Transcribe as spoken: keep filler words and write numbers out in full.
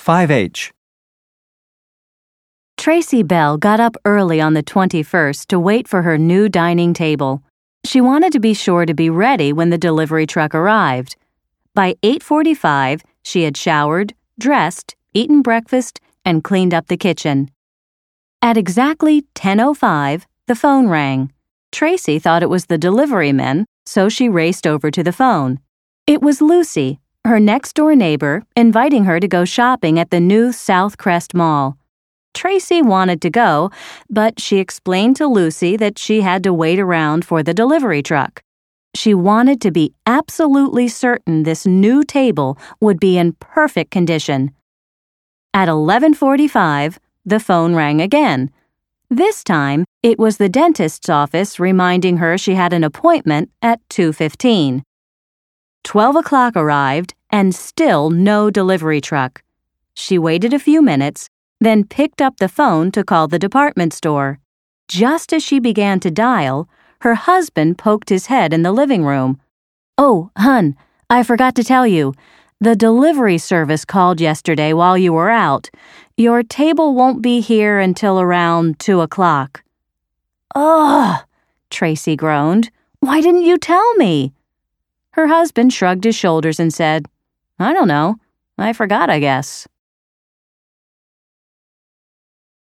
five H. Tracy Bell got up early on the twenty-first to wait for her new dining table. She wanted to be sure to be ready when the delivery truck arrived. By eight forty-five, she had showered, dressed, eaten breakfast, and cleaned up the kitchen. At exactly ten oh five, the phone rang. Tracy thought it was the delivery men, so she raced over to the phone. It was Lucy, her next-door neighbor, inviting her to go shopping at the new South Crest Mall. Tracy wanted to go, but she explained to Lucy that she had to wait around for the delivery truck. She wanted to be absolutely certain this new table would be in perfect condition. At eleven forty-five, the phone rang again. This time, it was the dentist's office reminding her she had an appointment at two fifteen. Twelve o'clock arrived, and still no delivery truck. She waited a few minutes, then picked up the phone to call the department store. Just as she began to dial, her husband poked his head in the living room. "Oh, hun, I forgot to tell you. The delivery service called yesterday while you were out. Your table won't be here until around two o'clock. "Ugh," Tracy groaned. "Why didn't you tell me?" Her husband shrugged his shoulders and said, "I don't know. I forgot, I guess."